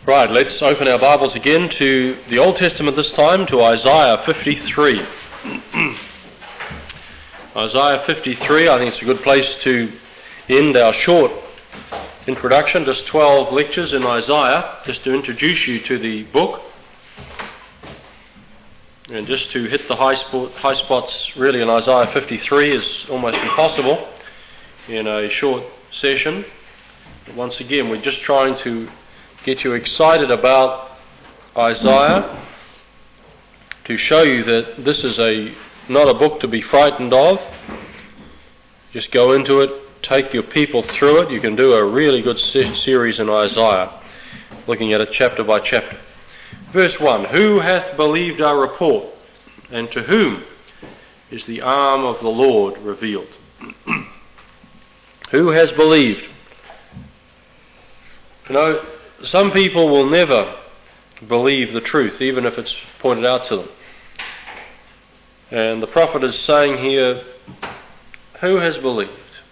Right, let's open our Bibles again to the Old Testament this time, to Isaiah 53. Isaiah 53, I think it's a good place to end our short introduction, just 12 lectures in Isaiah, just to introduce you to the book, and just to hit the high spots really in Isaiah 53 is almost impossible in a short session. But once again, we're just trying to get you excited about Isaiah, to show you that this is not a book to be frightened of. Just go into it, take your people through it. You can do a really good series in Isaiah, looking at it chapter by chapter. Verse 1, Who hath believed our report, and to whom is the arm of the Lord revealed? Who has believed? You know, some people will never believe the truth, even if it's pointed out to them. And the prophet is saying here, who has believed?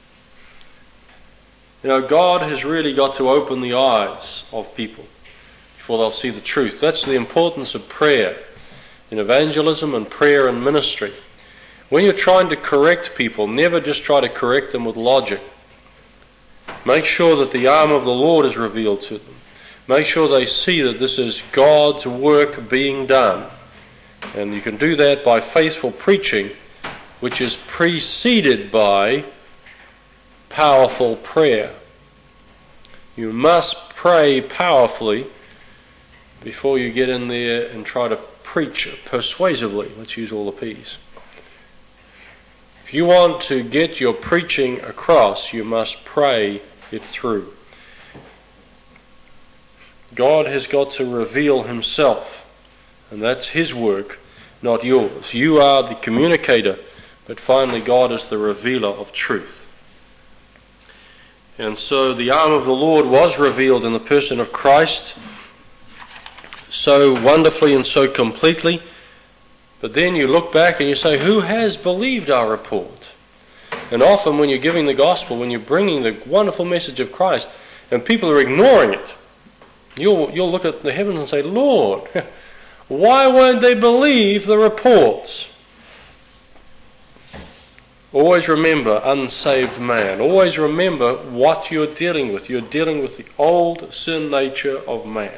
You know, God has really got to open the eyes of people before they'll see the truth. That's the importance of prayer in evangelism and prayer and ministry. When you're trying to correct people, never just try to correct them with logic. Make sure that the arm of the Lord is revealed to them. Make sure they see that this is God's work being done. And you can do that by faithful preaching, which is preceded by powerful prayer. You must pray powerfully before you get in there and try to preach persuasively. Let's use all the P's. If you want to get your preaching across, you must pray it through. God has got to reveal himself, and that's his work, not yours. You are the communicator, but finally God is the revealer of truth. And so the arm of the Lord was revealed in the person of Christ, so wonderfully and so completely. But then you look back and you say, who has believed our report? And often when you're giving the gospel, when you're bringing the wonderful message of Christ, and people are ignoring it, you'll look at the heavens and say, Lord, why won't they believe the reports? Always remember, unsaved man. Always remember what you're dealing with. You're dealing with the old sin nature of man.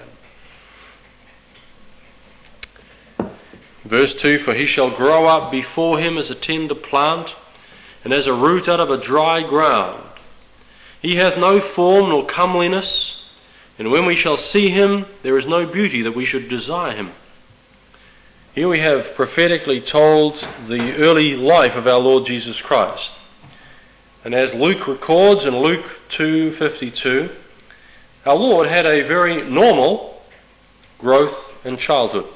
Verse 2, For he shall grow up before him as a tender plant, and as a root out of a dry ground. He hath no form nor comeliness, and when we shall see him, there is no beauty that we should desire him. Here we have prophetically told the early life of our Lord Jesus Christ. And as Luke records in Luke 2:52, our Lord had a very normal growth in childhood.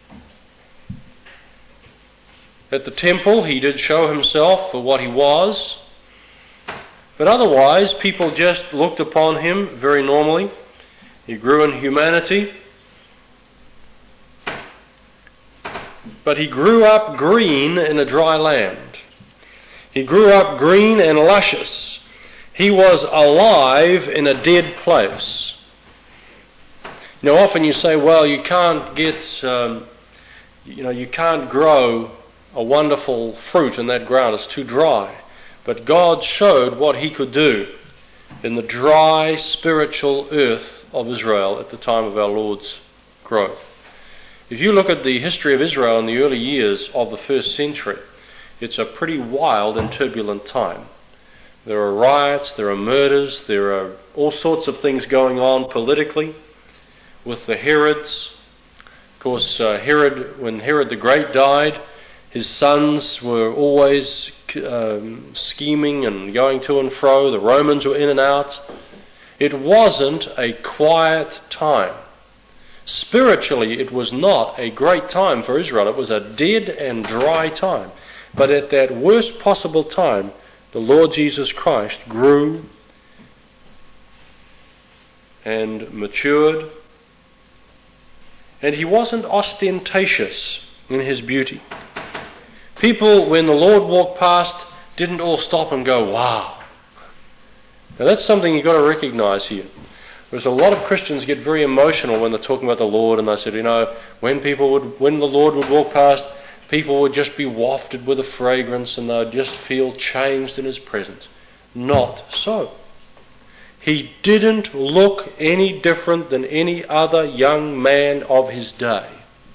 At the temple, he did show himself for what he was, but otherwise people just looked upon him very normally. He grew in humanity, but he grew up green in a dry land. He grew up green and luscious. He was alive in a dead place. Now, often you say, well, you can't you can't grow a wonderful fruit in that ground. It's too dry. But God showed what he could do in the dry spiritual earth of Israel at the time of our Lord's growth. If you look at the history of Israel in the early years of the first century, it's a pretty wild and turbulent time. There are riots, there are murders, there are all sorts of things going on politically with the Herods. Of course, when Herod the Great died, his sons were always scheming and going to and fro. The Romans were in and out. It wasn't a quiet time. Spiritually, it was not a great time for Israel. It was a dead and dry time. But at that worst possible time, the Lord Jesus Christ grew and matured. And he wasn't ostentatious in his beauty. People, when the Lord walked past, didn't all stop and go, wow. Now that's something you've got to recognize here. Because a lot of Christians get very emotional when they're talking about the Lord, and they said, when the Lord would walk past, people would just be wafted with a fragrance and they'd just feel changed in His presence. Not so. He didn't look any different than any other young man of his day.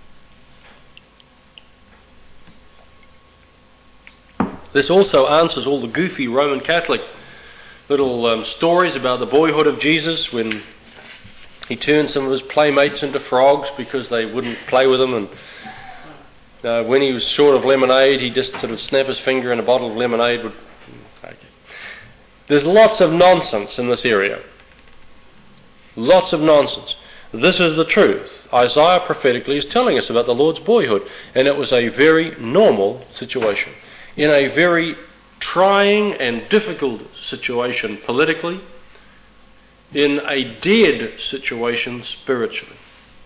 This also answers all the goofy Roman Catholic little stories about the boyhood of Jesus, when he turned some of his playmates into frogs because they wouldn't play with him, and when he was short of lemonade, he just sort of snap his finger and a bottle of lemonade would... There's lots of nonsense in this area. Lots of nonsense. This is the truth. Isaiah prophetically is telling us about the Lord's boyhood, and it was a very normal situation. In a very trying and difficult situation politically, in a dead situation spiritually.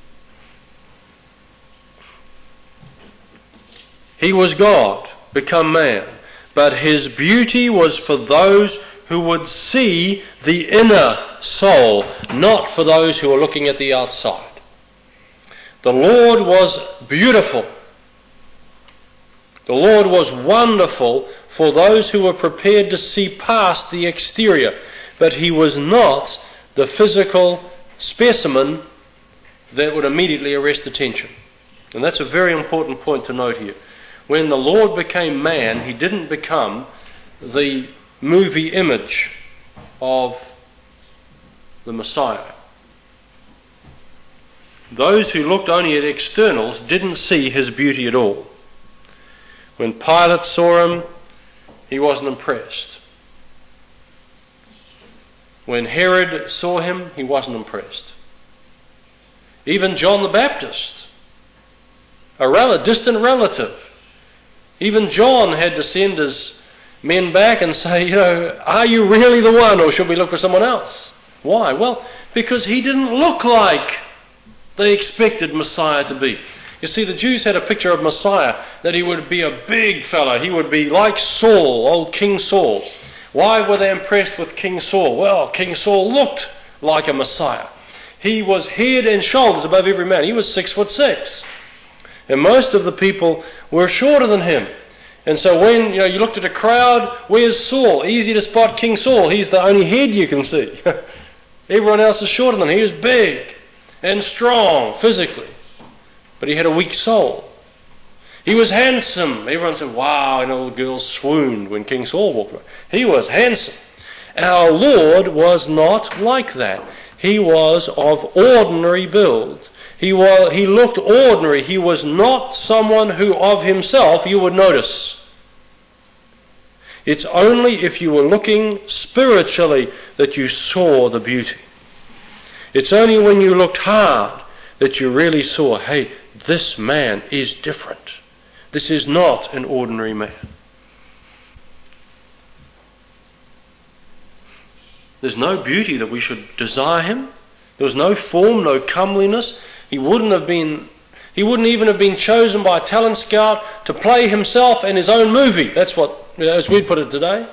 He was God, become man, but His beauty was for those who would see the inner soul, not for those who are looking at the outside. The Lord was beautiful. The Lord was wonderful for those who were prepared to see past the exterior, but He was not the physical specimen that would immediately arrest attention. And that's a very important point to note here. When the Lord became man, He didn't become the movie image of the Messiah. Those who looked only at externals didn't see His beauty at all. When Pilate saw Him, he wasn't impressed. When Herod saw Him, he wasn't impressed. Even John the Baptist, a distant relative, even John had to send his men back and say, are you really the one, or should we look for someone else? Why? Well, because he didn't look like they expected Messiah to be. You see, the Jews had a picture of Messiah, that he would be a big fellow. He would be like Saul, old King Saul. Why were they impressed with King Saul? Well, King Saul looked like a Messiah. He was head and shoulders above every man. He was 6'6". And most of the people were shorter than him. And so when you looked at a crowd, where's Saul? Easy to spot King Saul. He's the only head you can see. Everyone else is shorter than him. He was big and strong physically, but he had a weak soul. He was handsome. Everyone said, wow, and all the girls swooned when King Saul walked by. He was handsome. Our Lord was not like that. He was of ordinary build. He looked ordinary. He was not someone who of himself you would notice. It's only if you were looking spiritually that you saw the beauty. It's only when you looked hard that you really saw, hey, this man is different. This is not an ordinary man. There's no beauty that we should desire him. There was no form, no comeliness. He wouldn't even have been chosen by a talent scout to play himself in his own movie. That's what, as we'd put it today.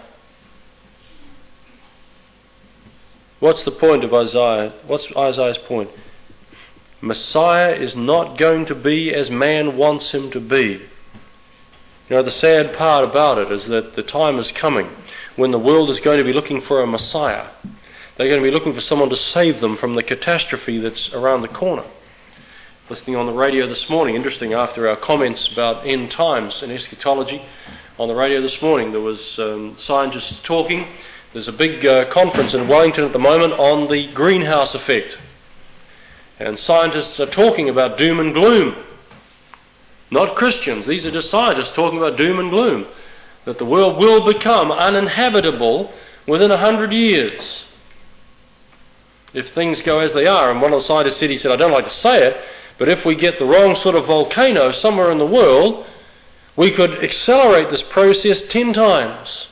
What's the point of Isaiah? What's Isaiah's point? Messiah is not going to be as man wants him to be. The sad part about it is that the time is coming when the world is going to be looking for a Messiah. They're going to be looking for someone to save them from the catastrophe that's around the corner. Listening on the radio this morning, interesting, after our comments about end times and eschatology, on the radio this morning there was scientists talking. There's a big conference in Wellington at the moment on the greenhouse effect. And scientists are talking about doom and gloom. Not Christians. These are just scientists talking about doom and gloom. That the world will become uninhabitable within 100 years. If things go as they are. And one of the scientists said, I don't like to say it, but if we get the wrong sort of volcano somewhere in the world, we could accelerate this process 10 times.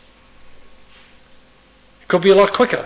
It could be a lot quicker.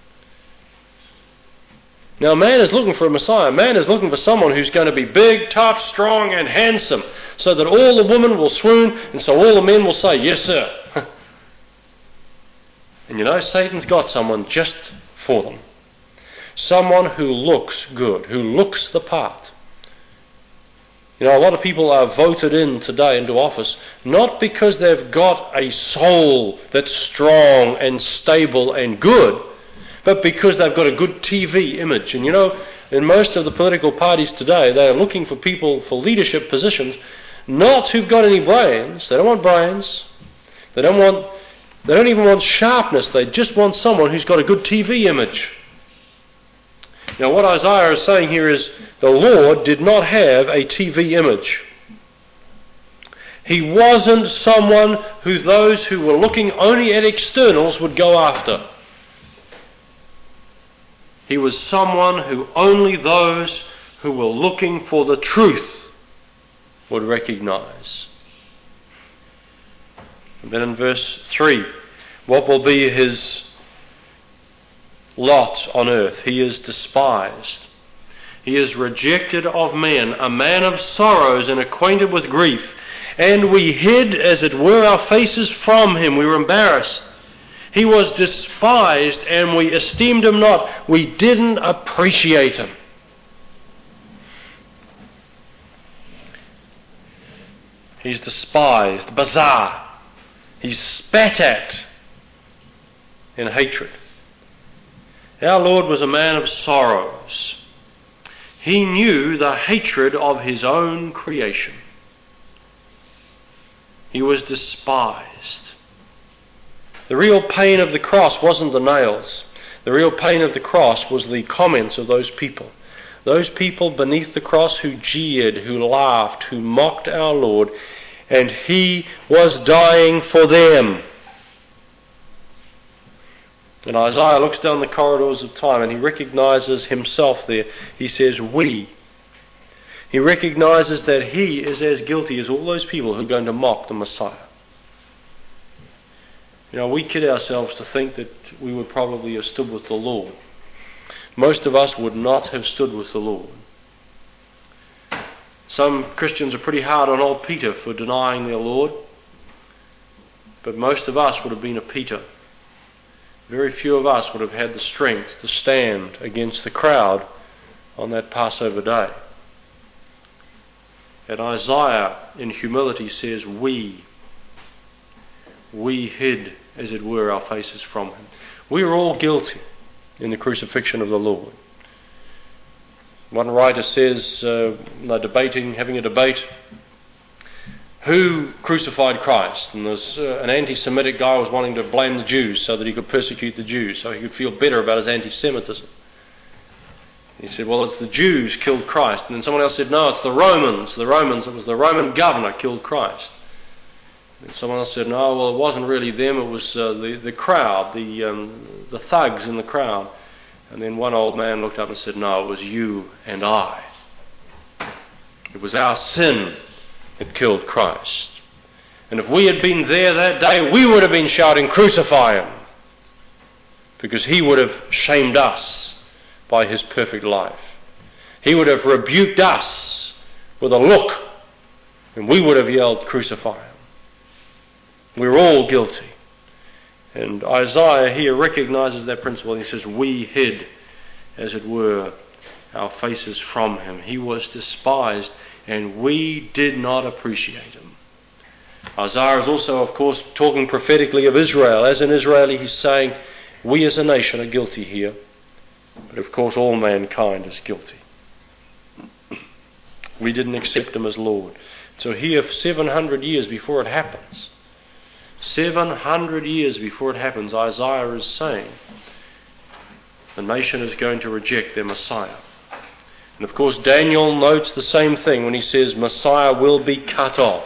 Now, man is looking for a Messiah. Man is looking for someone who's going to be big, tough, strong, and handsome, so that all the women will swoon, and so all the men will say, yes, sir. And Satan's got someone just for them. someone who looks good, who looks the part. You know, a lot of people are voted in today into office not because they've got a soul that's strong and stable and good, but because they've got a good TV image. And you know, in most of the political parties today, they are looking for people for leadership positions, not who've got any brains. They don't want brains. They don't even want sharpness. They just want someone who's got a good TV image. Now, what Isaiah is saying here is the Lord did not have a TV image. He wasn't someone who those who were looking only at externals would go after. He was someone who only those who were looking for the truth would recognize. And then in verse 3, what will be his lot on earth? He is despised. He is rejected of men, a man of sorrows and acquainted with grief. And we hid, as it were, our faces from him. We were embarrassed. He was despised, and we esteemed him not. We didn't appreciate him. He's despised, bizarre. He's spat at in hatred. Our Lord was a man of sorrows. He knew the hatred of his own creation. He was despised. The real pain of the cross wasn't the nails. The real pain of the cross was the comments of those people. Those people beneath the cross who jeered, who laughed, who mocked our Lord, and he was dying for them. And Isaiah looks down the corridors of time and he recognizes himself there. He says, we. He recognizes that he is as guilty as all those people who are going to mock the Messiah. You know, we kid ourselves to think that we would probably have stood with the Lord. Most of us would not have stood with the Lord. Some Christians are pretty hard on old Peter for denying their Lord, but most of us would have been a Peter. Very few of us would have had the strength to stand against the crowd on that Passover day. And Isaiah, in humility, says, we hid, as it were, our faces from him. We are all guilty in the crucifixion of the Lord. One writer says, they're having a debate, who crucified Christ? And there's an anti-Semitic guy was wanting to blame the Jews so that he could persecute the Jews, so he could feel better about his anti-Semitism. He said, well, it's the Jews killed Christ. And then someone else said, no, it's the Romans. It was the Roman governor killed Christ. And someone else said, no, well, it wasn't really them, it was the crowd, the thugs in the crowd. And then one old man looked up and said, no, it was you and I. It was our sin that killed Christ. And if we had been there that day, we would have been shouting, crucify him. Because he would have shamed us by his perfect life. He would have rebuked us with a look, and we would have yelled, crucify him. We're all guilty. And Isaiah here recognizes that principle. He says, we hid, as it were, our faces from him. He was despised, and we did not appreciate him. Isaiah is also, of course, talking prophetically of Israel. As an Israeli, he's saying, we as a nation are guilty here. But of course, all mankind is guilty. We didn't accept him as Lord. So here, 700 years before it happens, 700 years before it happens, Isaiah is saying the nation is going to reject their Messiah. And of course, Daniel notes the same thing when he says Messiah will be cut off.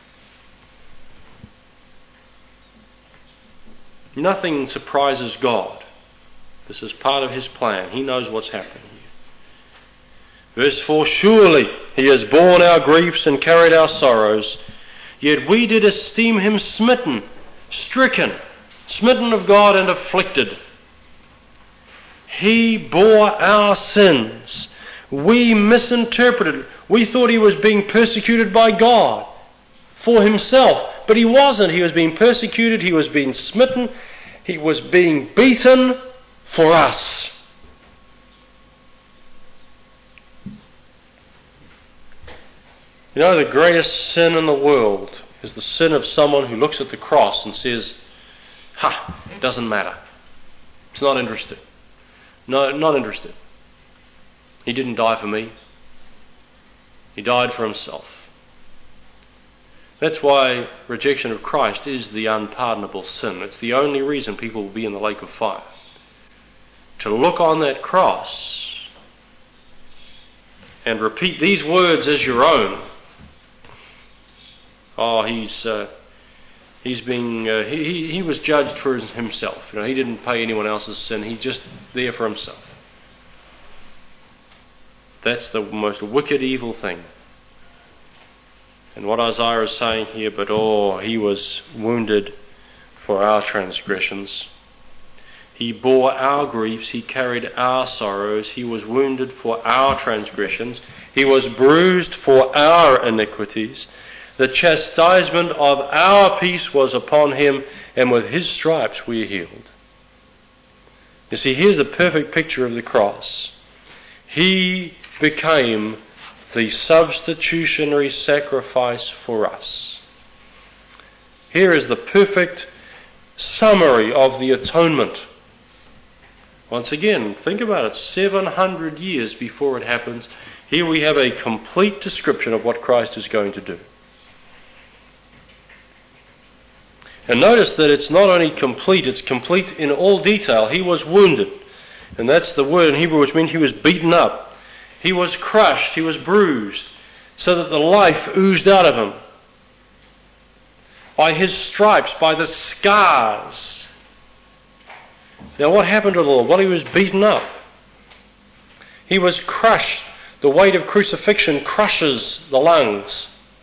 Nothing surprises God. This is part of his plan. He knows what's happening here. Verse 4, surely he has borne our griefs and carried our sorrows, yet we did esteem him smitten, stricken, smitten of God and afflicted. He bore our sins. We misinterpreted. We thought he was being persecuted by God for himself, but he wasn't. He was being persecuted, he was being smitten, he was being beaten for us. You know, the greatest sin in the world is the sin of someone who looks at the cross and says, it doesn't matter. It's not interested. No, not interested. He didn't die for me. He died for himself. That's why rejection of Christ is the unpardonable sin. It's the only reason people will be in the lake of fire. To look on that cross and repeat these words as your own. He was judged for himself. You know, he didn't pay anyone else's sin. He's just there for himself. That's the most wicked, evil thing. And what Isaiah is saying here, but he was wounded for our transgressions. He bore our griefs, he carried our sorrows, he was wounded for our transgressions, he was bruised for our iniquities. The chastisement of our peace was upon him, and with his stripes we are healed. You see, here's the perfect picture of the cross. He became the substitutionary sacrifice for us. Here is the perfect summary of the atonement. Once again, think about it, 700 years before it happens, here we have a complete description of what Christ is going to do. And notice that it's not only complete, it's complete in all detail. He was wounded, and that's the word in Hebrew which means he was beaten up. He was crushed, he was bruised, so that the life oozed out of him. By his stripes, by the scars. Now what happened to the Lord? Well, he was beaten up. He was crushed. The weight of crucifixion crushes the lungs.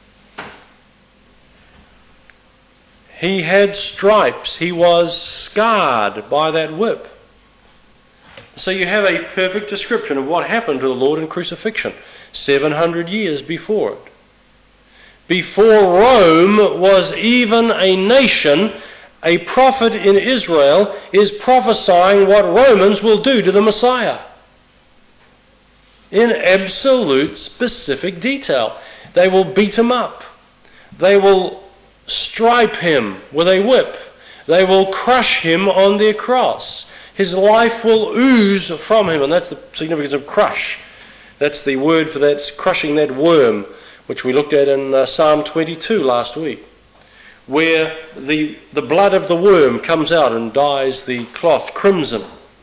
He had stripes. He was scarred by that whip. So you have a perfect description of what happened to the Lord in crucifixion 700 years before it. Before Rome was even a nation, a prophet in Israel is prophesying what Romans will do to the Messiah. In absolute specific detail. They will beat him up. They will stripe him with a whip. They will crush him on their cross. His life will ooze from him, and that's the significance of crush. That's the word for that, crushing that worm, which we looked at in Psalm 22 last week, where the blood of the worm comes out and dyes the cloth crimson.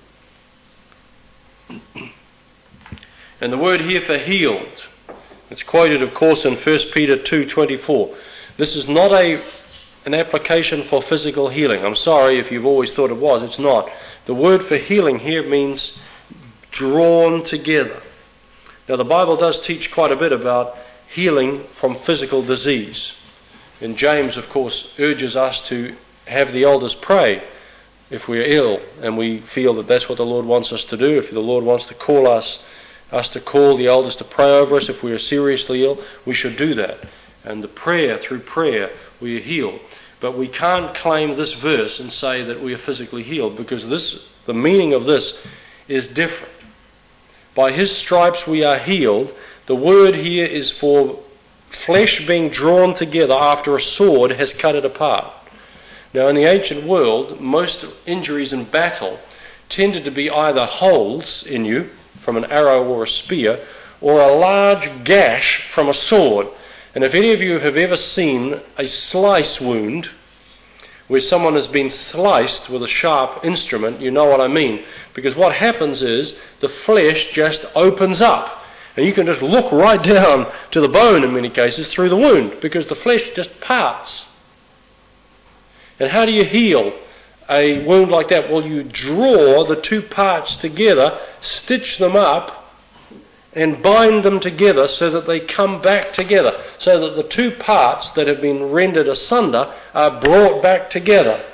And the word here for healed, it's quoted, of course, in 1 Peter 2:24. This is not an application for physical healing. I'm sorry if you've always thought it was. It's not. The word for healing here means drawn together. Now, the Bible does teach quite a bit about healing from physical disease. And James, of course, urges us to have the elders pray if we're ill, and we feel that that's what the Lord wants us to do. If the Lord wants to call us to call the elders to pray over us if we are seriously ill, we should do that. And through prayer, we are healed. But we can't claim this verse and say that we are physically healed, because the meaning of this is different. By his stripes we are healed. The word here is for flesh being drawn together after a sword has cut it apart. Now, in the ancient world, most injuries in battle tended to be either holes in you from an arrow or a spear, or a large gash from a sword. And if any of you have ever seen a slice wound, where someone has been sliced with a sharp instrument, you know what I mean. Because what happens is the flesh just opens up. And you can just look right down to the bone in many cases through the wound, because the flesh just parts. And how do you heal a wound like that? Well, you draw the two parts together, stitch them up, and bind them together so that they come back together, so that the two parts that have been rendered asunder are brought back together.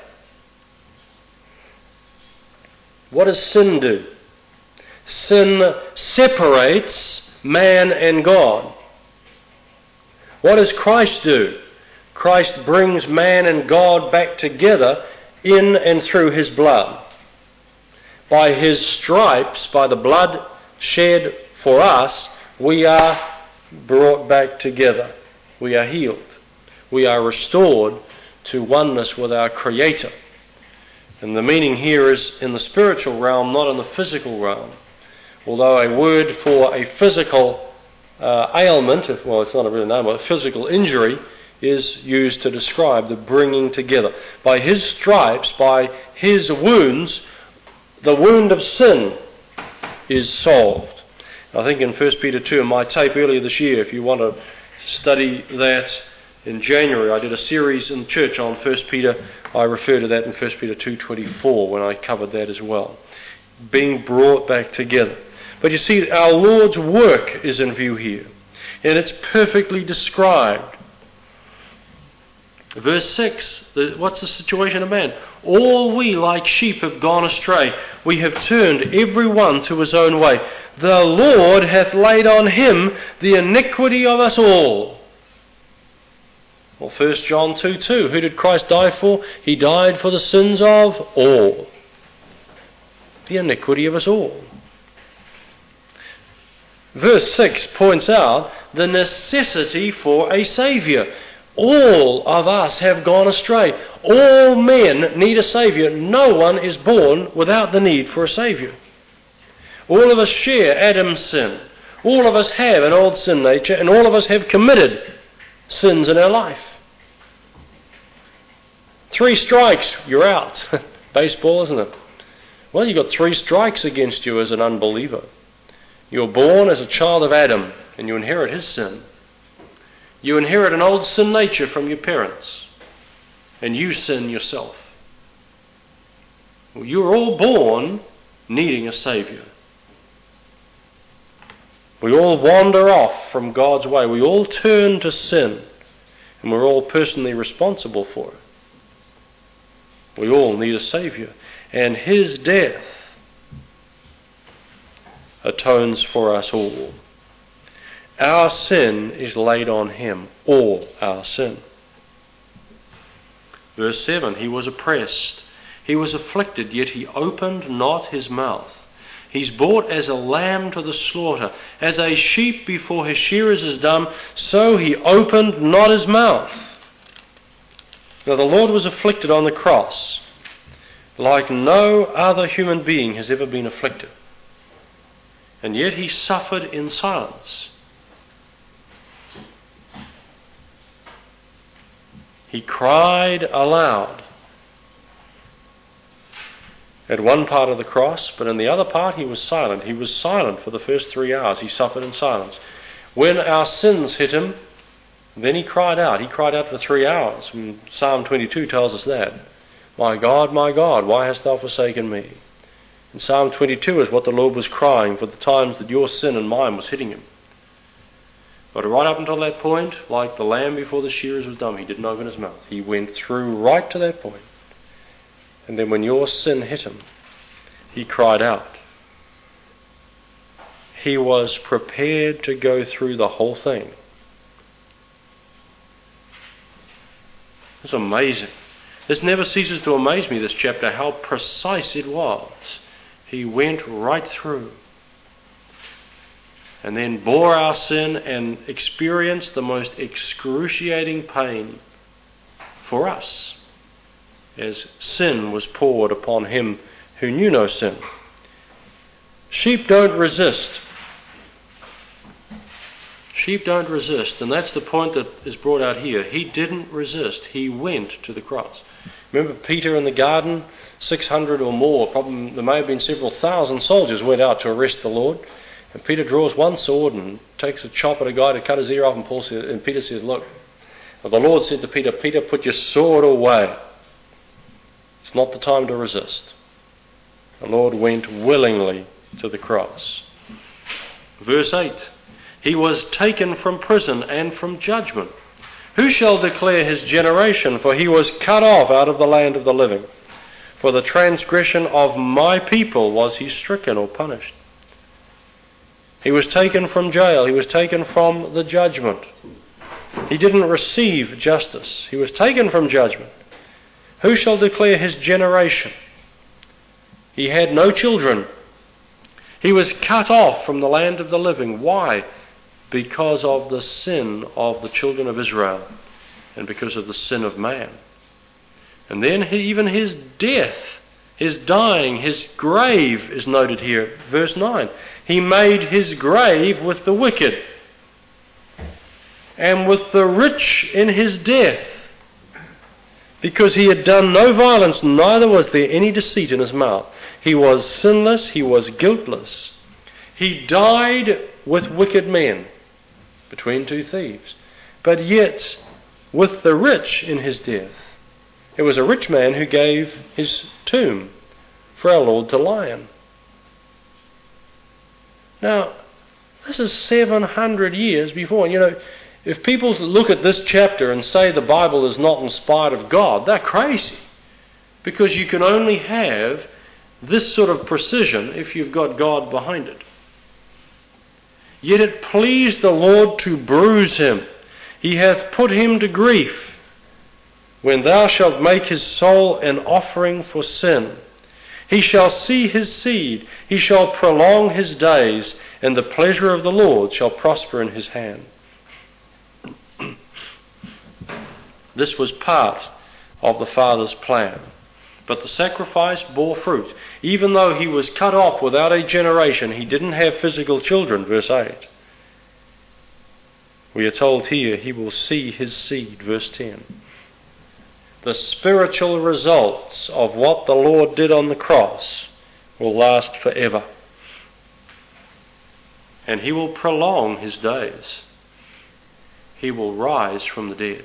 What does sin do? Sin separates man and God. What does Christ do? Christ brings man and God back together in and through his blood. By his stripes, by the blood shed for us, we are brought back together. we are healed. We are restored to oneness with our Creator. And the meaning here is in the spiritual realm, not in the physical realm. Although a word for a physical ailment, it's not a real name, but a physical injury, is used to describe the bringing together. By His stripes, by His wounds, the wound of sin is solved. I think in 1 Peter 2, in my tape earlier this year, if you want to study that in January, I did a series in church on 1 Peter. I refer to that in 1 Peter 2:24 when I covered that as well. Being brought back together. But you see, our Lord's work is in view here, and it's perfectly described. Verse 6, what's the situation of man? All we like sheep have gone astray. We have turned every one to his own way. The Lord hath laid on him the iniquity of us all. Well, 1 John 2:2, who did Christ die for? He died for the sins of all. The iniquity of us all. Verse 6 points out the necessity for a Saviour. All of us have gone astray. All men need a Saviour. No one is born without the need for a Saviour. All of us share Adam's sin. All of us have an old sin nature, and all of us have committed sins in our life. 3 strikes, you're out. Baseball, isn't it? Well, you've got 3 strikes against you as an unbeliever. You're born as a child of Adam, and you inherit his sin. You inherit an old sin nature from your parents, and you sin yourself. Well, you're all born needing a Saviour. We all wander off from God's way. We all turn to sin, and we're all personally responsible for it. We all need a Saviour, and His death atones for us all. Our sin is laid on Him, all our sin. Verse 7, He was oppressed, He was afflicted, yet He opened not His mouth. He's brought as a lamb to the slaughter, as a sheep before his shearers is dumb, so He opened not His mouth. Now the Lord was afflicted on the cross, like no other human being has ever been afflicted. And yet He suffered in silence. He cried aloud at one part of the cross, but in the other part He was silent. He was silent for the first 3 hours. He suffered in silence. When our sins hit Him, then He cried out. He cried out for 3 hours. And Psalm 22 tells us that. My God, why hast Thou forsaken me? And Psalm 22 is what the Lord was crying for the times that your sin and mine was hitting Him. But right up until that point, like the lamb before the shearers was dumb, He didn't open His mouth. He went through right to that point. And then when your sin hit Him, He cried out. He was prepared to go through the whole thing. It's amazing. This never ceases to amaze me, this chapter, how precise it was. He went right through. And then bore our sin and experienced the most excruciating pain for us, as sin was poured upon Him who knew no sin. Sheep don't resist. Sheep don't resist, and that's the point that is brought out here. He didn't resist. He went to the cross. Remember Peter in the garden? 600 or more, probably there may have been several thousand soldiers went out to arrest the Lord. And Peter draws one sword and takes a chop at a guy to cut his ear off, and Peter says, look, well, the Lord said to Peter, Peter, put your sword away. It's not the time to resist. The Lord went willingly to the cross. Verse 8, He was taken from prison and from judgment. Who shall declare His generation? For He was cut off out of the land of the living. For the transgression of my people was He stricken or punished. He was taken from jail. He was taken from the judgment. He didn't receive justice. He was taken from judgment. Who shall declare His generation? He had no children. He was cut off from the land of the living. Why? because of the sin of the children of Israel and because of the sin of man. And then even his death, his dying, his grave is noted here. Verse 9. He made his grave with the wicked and with the rich in his death, because he had done no violence, neither was there any deceit in his mouth. He was sinless, he was guiltless. He died with wicked men, between two thieves, but yet with the rich in his death. It was a rich man who gave his tomb for our Lord to lie in. Now, this is 700 years before. You know, if people look at this chapter and say the Bible is not inspired of God, they're crazy. Because you can only have this sort of precision if you've got God behind it. Yet it pleased the Lord to bruise him. He hath put him to grief. When thou shalt make his soul an offering for sin, he shall see his seed, he shall prolong his days, and the pleasure of the Lord shall prosper in his hand. This was part of the Father's plan. But the sacrifice bore fruit. Even though he was cut off without a generation, he didn't have physical children, verse 8. We are told here he will see his seed, verse 10. The spiritual results of what the Lord did on the cross will last forever. And he will prolong his days. He will rise from the dead.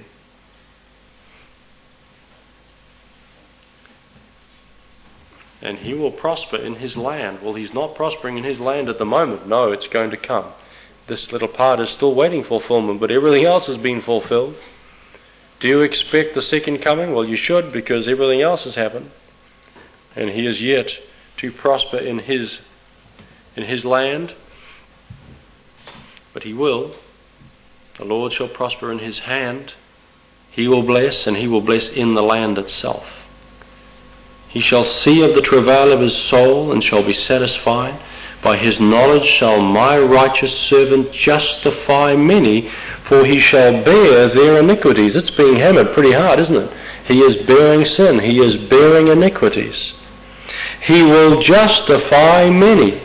And he will prosper in his land. Well, he's not prospering in his land at the moment. No, it's going to come. This little part is still waiting for fulfillment, but everything else has been fulfilled. Do you expect the second coming? Well, you should, because everything else has happened. And he is yet to prosper in his land. But he will. The Lord shall prosper in his hand. He will bless, and he will bless in the land itself. He shall see of the travail of his soul, and shall be satisfied. By his knowledge shall my righteous servant justify many, for he shall bear their iniquities. It's being hammered pretty hard, isn't it? He is bearing sin. He is bearing iniquities. He will justify many.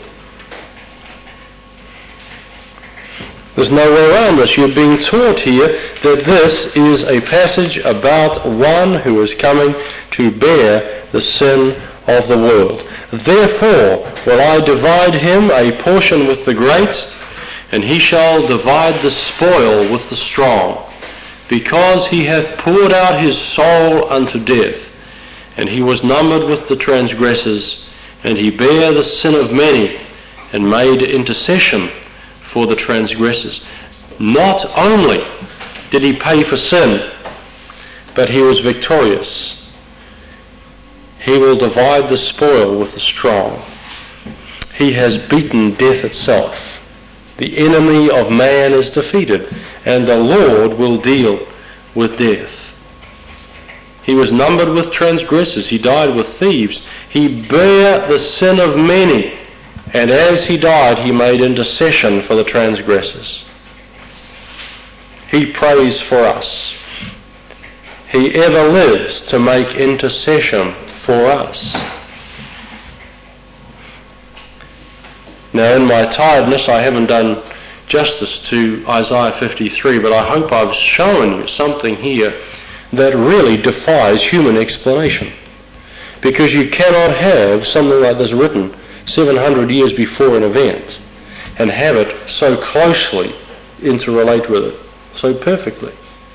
There's no way around this. You're being taught here that this is a passage about one who is coming to bear the sin of the world. Therefore will I divide him a portion with the great, and he shall divide the spoil with the strong, because he hath poured out his soul unto death, and he was numbered with the transgressors, and he bare the sin of many, and made intercession for the transgressors. Not only did he pay for sin, but he was victorious. He will divide the spoil with the strong. He has beaten death itself. The enemy of man is defeated, and the Lord will deal with death. He was numbered with transgressors. He died with thieves. He bare the sin of many, and as he died, he made intercession for the transgressors. He prays for us. He ever lives to make intercession for us. Now, in my tiredness, I haven't done justice to Isaiah 53, but I hope I've shown you something here that really defies human explanation. Because you cannot have something like this written 700 years before an event and have it so closely interrelate with it, so perfectly.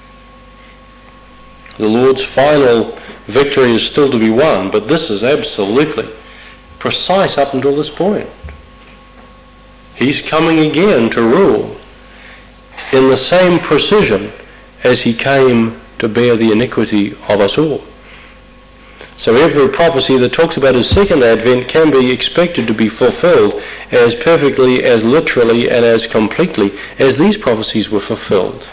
The Lord's final victory is still to be won, but this is absolutely precise up until this point. He's coming again to rule in the same precision as he came to bear the iniquity of us all. So every prophecy that talks about his second advent can be expected to be fulfilled as perfectly, as literally, and as completely as these prophecies were fulfilled.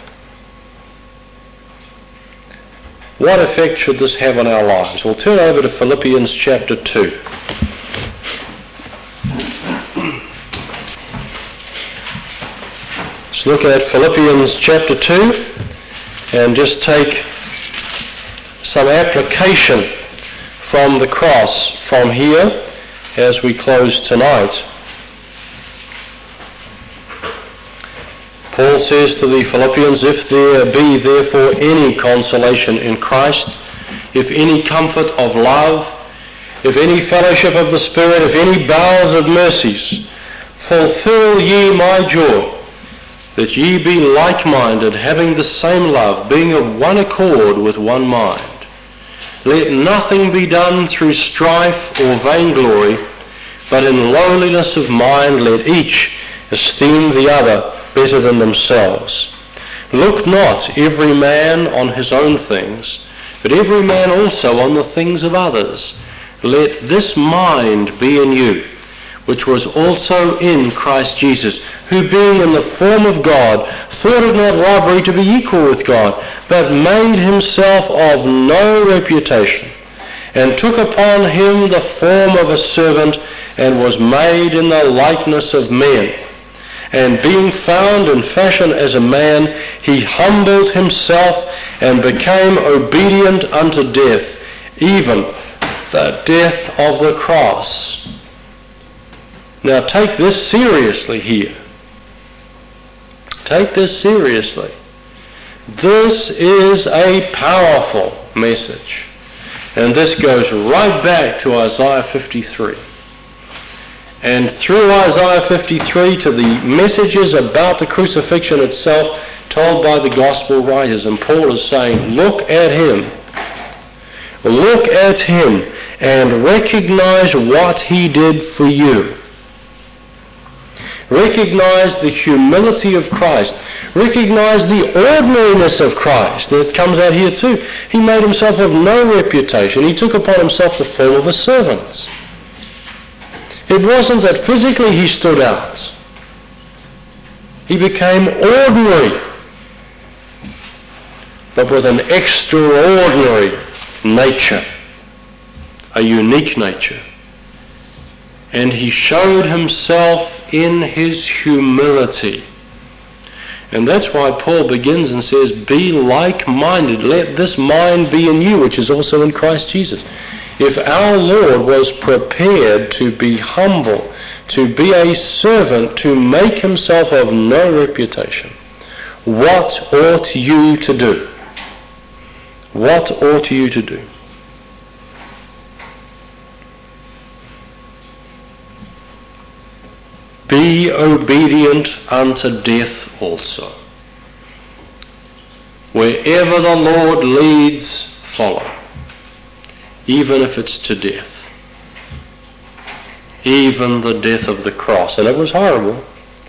What effect should this have on our lives? We'll turn over to Philippians chapter 2. Let's look at Philippians chapter 2 and just take some application from the cross from here as we close tonight. Paul says to the Philippians, "If there be therefore any consolation in Christ, if any comfort of love, if any fellowship of the Spirit, if any bowels of mercies, fulfill ye my joy, that ye be like-minded, having the same love, being of one accord with one mind. Let nothing be done through strife or vainglory, but in lowliness of mind let each esteem the other better than themselves. Look not every man on his own things, but every man also on the things of others. Let this mind be in you, which was also in Christ Jesus, who being in the form of God, thought it not robbery to be equal with God, but made himself of no reputation, and took upon him the form of a servant, and was made in the likeness of men. And being found in fashion as a man, he humbled himself, and became obedient unto death, even the death of the cross." Now take this seriously here. Take this seriously. This is a powerful message. And this goes right back to Isaiah 53. And through Isaiah 53 to the messages about the crucifixion itself told by the gospel writers. And Paul is saying, look at him. Look at him and recognize what he did for you. Recognize the humility of Christ. Recognize the ordinariness of Christ. That comes out here too. He made himself of no reputation. He took upon himself the form of a servant. It wasn't that physically he stood out. He became ordinary, but with an extraordinary nature, a unique nature. And he showed himself in his humility. And that's why Paul begins and says, be like-minded. Let this mind be in you, which is also in Christ Jesus. If our Lord was prepared to be humble, to be a servant, to make himself of no reputation, what ought you to do? What ought you to do? Be obedient unto death also. Wherever the Lord leads, follow. Even if it's to death. Even the death of the cross. And it was horrible.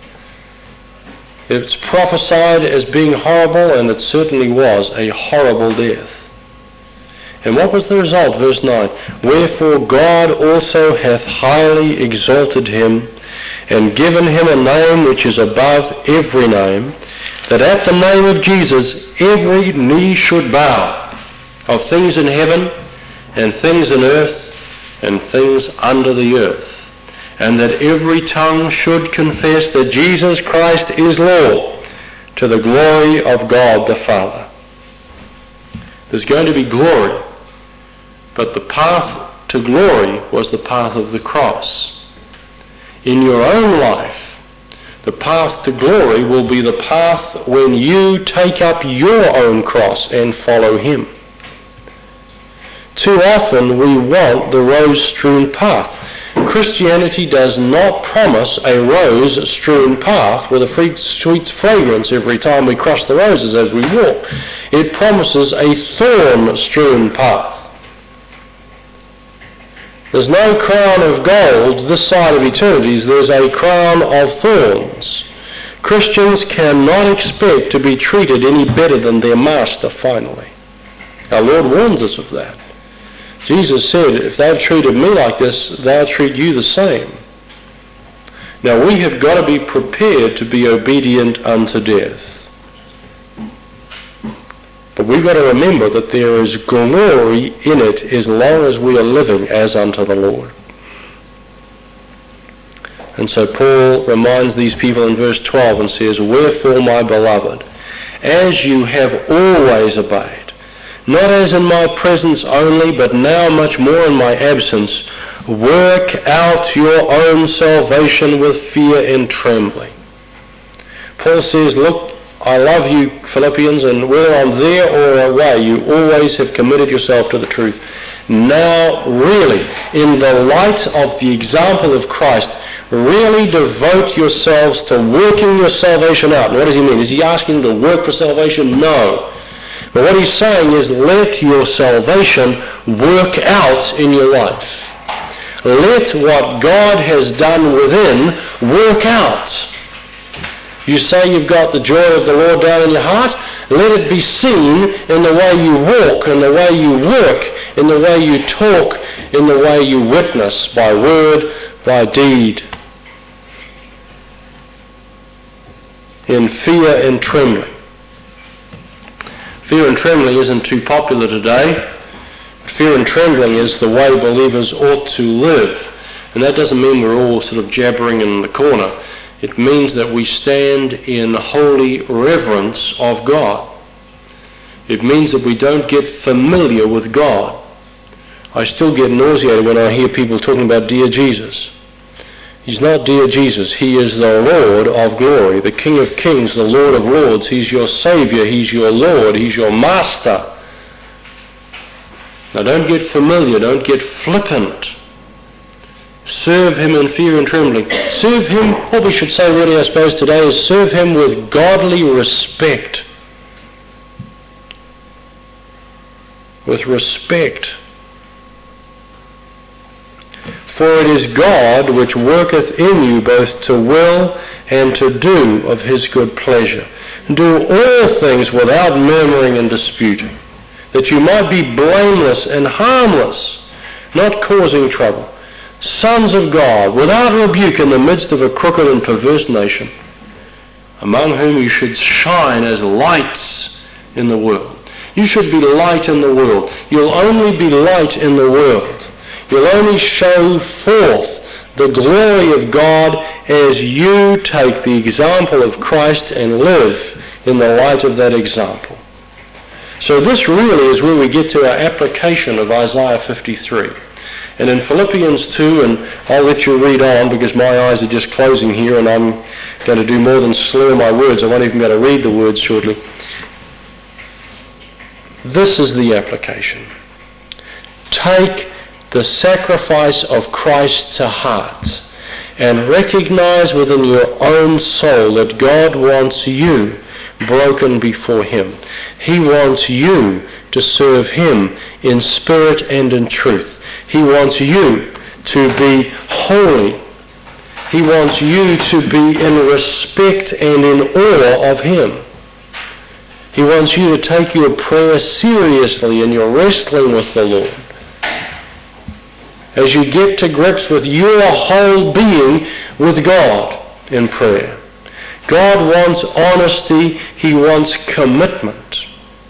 It's prophesied as being horrible, and it certainly was a horrible death. And what was the result? Verse 9. Wherefore God also hath highly exalted him, and given him a name which is above every name, that at the name of Jesus every knee should bow, of things in heaven, and things in earth, and things under the earth, and that every tongue should confess that Jesus Christ is Lord, to the glory of God the Father. There's going to be glory, but the path to glory was the path of the cross. In your own life, the path to glory will be the path when you take up your own cross and follow him. Too often we want the rose-strewn path. Christianity does not promise a rose-strewn path with a sweet fragrance every time we cross the roses as we walk. It promises a thorn-strewn path. There's no crown of gold this side of eternity. There's a crown of thorns. Christians cannot expect to be treated any better than their master finally. Our Lord warns us of that. Jesus said, if they've treated me like this, they'll treat you the same. Now we have got to be prepared to be obedient unto death. But we've got to remember that there is glory in it as long as we are living as unto the Lord. And so Paul reminds these people in verse 12 and says, "Wherefore, my beloved, as you have always obeyed, not as in my presence only, but now much more in my absence, work out your own salvation with fear and trembling." Paul says, look, I love you, Philippians, and whether I'm there or away, you always have committed yourself to the truth. Now, really, in the light of the example of Christ, really devote yourselves to working your salvation out. And what does he mean? Is he asking them to work for salvation? No. But what he's saying is let your salvation work out in your life. Let what God has done within work out. You say you've got the joy of the Lord down in your heart, let it be seen in the way you walk, in the way you work, in the way you talk, in the way you witness, by word, by deed, in fear and trembling. Fear and trembling isn't too popular today. Fear and trembling is the way believers ought to live. And that doesn't mean we're all sort of jabbering in the corner. It means that we stand in holy reverence of God. It means that we don't get familiar with God. I still get nauseated when I hear people talking about dear Jesus. He's not dear Jesus. He is the Lord of glory, the King of kings, the Lord of lords. He's your Saviour. He's your Lord. He's your Master. Now don't get familiar. Don't get flippant. Serve him in fear and trembling. Serve him, what we should say really I suppose today is serve him with godly respect. With respect. For it is God which worketh in you both to will and to do of his good pleasure. Do all things without murmuring and disputing, that you might be blameless and harmless, not causing trouble, sons of God, without rebuke in the midst of a crooked and perverse nation, among whom you should shine as lights in the world. You should be light in the world. You'll only be light in the world. You'll only show forth the glory of God as you take the example of Christ and live in the light of that example. So this really is where we get to our application of Isaiah 53. And in Philippians 2, and I'll let you read on because my eyes are just closing here and I'm going to do more than slur my words. I won't even be able to read the words shortly. This is the application. Take the sacrifice of Christ to heart and recognize within your own soul that God wants you broken before him. He wants you to serve him in spirit and in truth. He wants you to be holy. He wants you to be in respect and in awe of him. He wants you to take your prayer seriously and your wrestling with the Lord. As you get to grips with your whole being with God in prayer. God wants honesty. He wants commitment.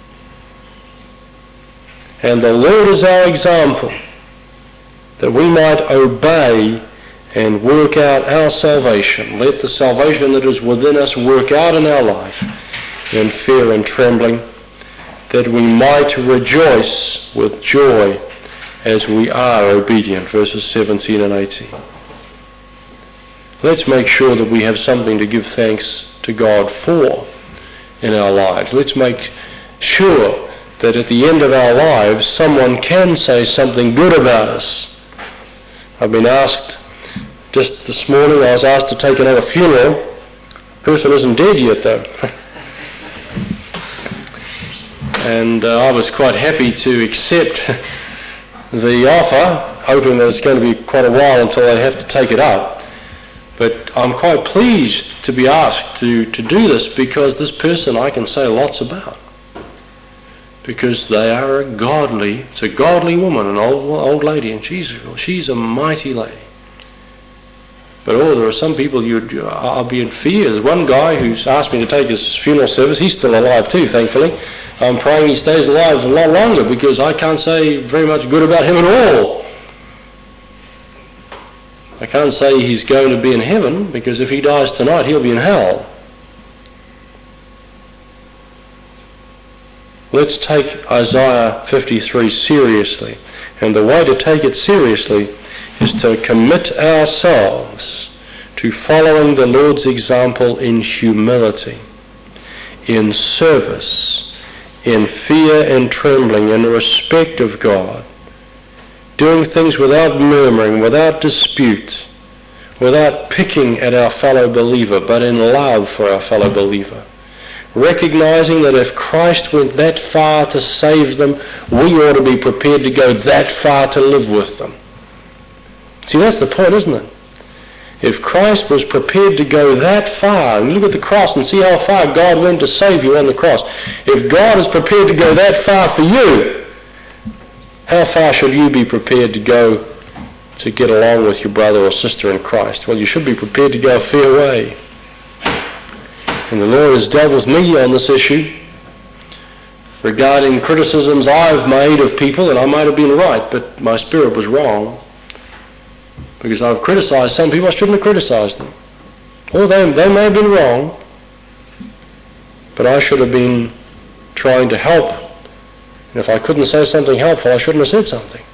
And the Lord is our example, that we might obey and work out our salvation. Let the salvation that is within us work out in our life in fear and trembling, that we might rejoice with joy as we are obedient. Verses 17 and 18. Let's make sure that we have something to give thanks to God for in our lives. Let's make sure that at the end of our lives someone can say something good about us. I've been asked, just this morning I was asked to take another funeral. The person isn't dead yet though. And I was quite happy to accept the offer, hoping that it's going to be quite a while until I have to take it up. But I'm quite pleased to be asked to do this because this person I can say lots about. Because they are it's a godly woman, an old lady, and she's a mighty lady. But there are some people I'll be in fear. There's one guy who's asked me to take his funeral service. He's still alive too, thankfully. I'm praying he stays alive a lot longer because I can't say very much good about him at all. I can't say he's going to be in heaven, because if he dies tonight, he'll be in hell. Let's take Isaiah 53 seriously. And the way to take it seriously is to commit ourselves to following the Lord's example in humility, in service, in fear and trembling, in respect of God, doing things without murmuring, without dispute, without picking at our fellow believer, but in love for our fellow believer. Recognizing that if Christ went that far to save them, we ought to be prepared to go that far to live with them. See, that's the point, isn't it? If Christ was prepared to go that far, and look at the cross and see how far God went to save you on the cross. If God is prepared to go that far for you, how far should you be prepared to go to get along with your brother or sister in Christ? Well, you should be prepared to go a fair way. And the Lord has dealt with me on this issue regarding criticisms I've made of people, and I might have been right, but my spirit was wrong. Because I've criticized some people, I shouldn't have criticized them. Or they may have been wrong, but I should have been trying to help. And if I couldn't say something helpful, I shouldn't have said something.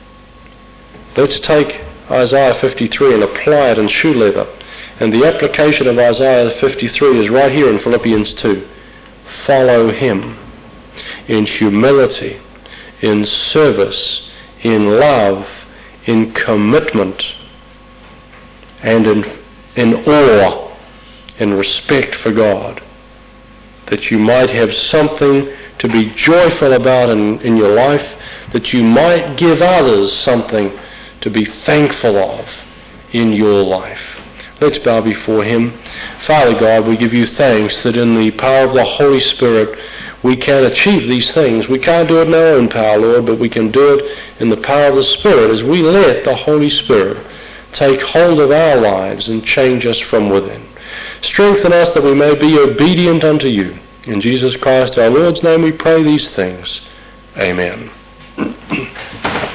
Let's take Isaiah 53 and apply it in shoe leather. And the application of Isaiah 53 is right here in Philippians 2. Follow him in humility, in service, in love, in commitment, and in awe, in respect for God, that you might have something to be joyful about in your life, that you might give others something to be thankful of in your life. Let's bow before him. Father God, we give you thanks that in the power of the Holy Spirit we can achieve these things. We can't do it in our own power, Lord, but we can do it in the power of the Spirit as we let the Holy Spirit take hold of our lives and change us from within. Strengthen us that we may be obedient unto you. In Jesus Christ our Lord's name we pray these things. Amen.